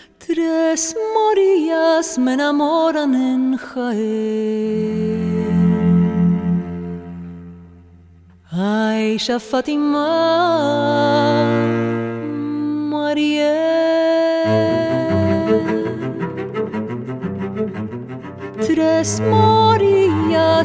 Tres Marías me enamoran en Jaén. Aisha, Fátima, Mariel. Tres Marías